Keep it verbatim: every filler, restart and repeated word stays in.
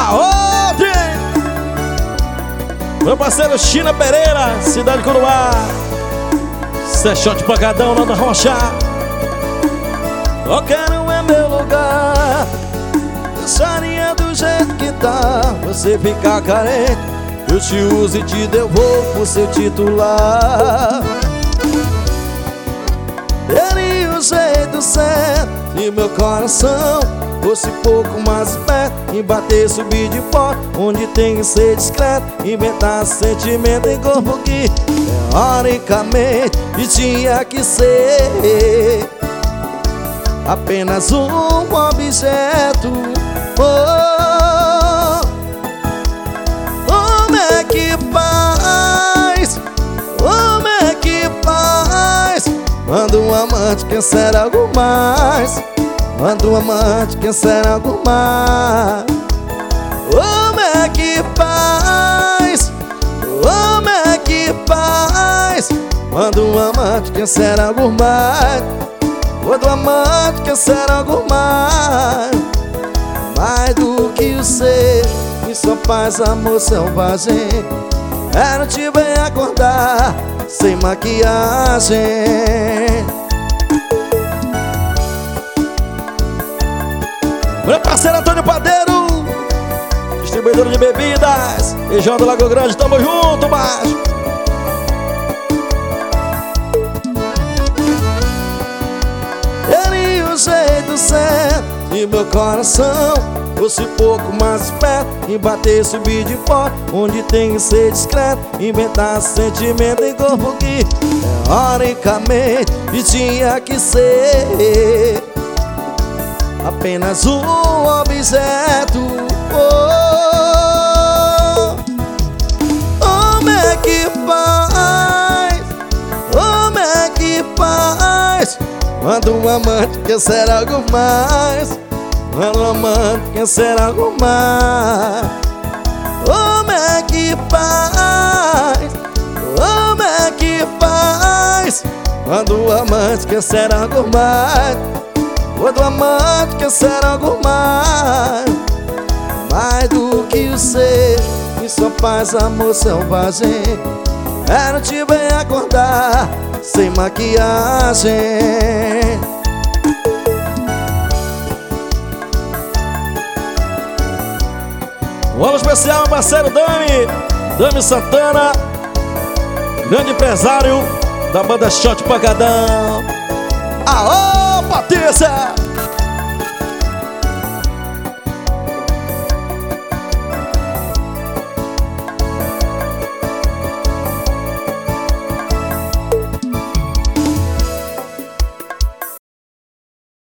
Aonde? Meu parceiro China Pereira, Cidade Curuá. Seixote pagadão lá da Rocha. Qualquer um é meu lugar. Deixaria do jeito que tá. Você ficar carente, eu te uso e te devolvo pro seu titular. Teria o jeito certo se meu coração fosse pouco mais perto, e bater, subir de porta, onde tem que ser discreto, inventar sentimento em corpo que teoricamente e tinha que ser apenas um objeto. Oh, como é que faz? Como é que faz? Manda um amante quer ser algo mais. Manda um amante quer ser algo mais. Como é que faz? Como é que faz? Manda um amante quer ser algo mais. Manda um amante quer ser algo mais. Mais do que o ser que só faz amor selvagem. Era te bem acordar sem maquiagem. Meu parceiro Antônio Padeiro, distribuidor de bebidas, região do Lago Grande, tamo junto, macho. Teria o jeito certo e meu coração fosse pouco mais perto, e bater, subir de porta, onde tem que ser discreto, inventar sentimento em corpo que teoricamente e tinha que ser apenas um objeto. Oh, como é que faz? Como é que faz? Manda um amante quer ser algo mais. Manda um amante quer ser algo mais. Como é que faz? Como é que faz? Manda um amante quer ser algo mais. Quando o amante quer ser algo mais. Mais do que o ser que só faz amor selvagem. Era te bem acordar sem maquiagem. Um alô especial, meu parceiro Dami Dami Santana, grande empresário da banda Shot Pagadão. Aô, Patrícia!